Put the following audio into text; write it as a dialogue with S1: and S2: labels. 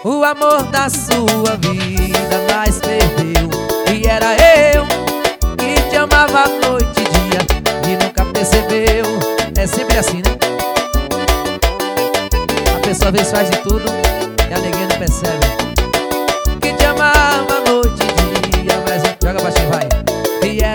S1: o amor da sua vida, mas perdeu. E era eu que te amava noite e dia e nunca percebeu. É sempre assim, né? A pessoa às vezes faz de tudo e a neguinha não percebe. Que te amava noite e dia, mas joga baixinho, vai. E era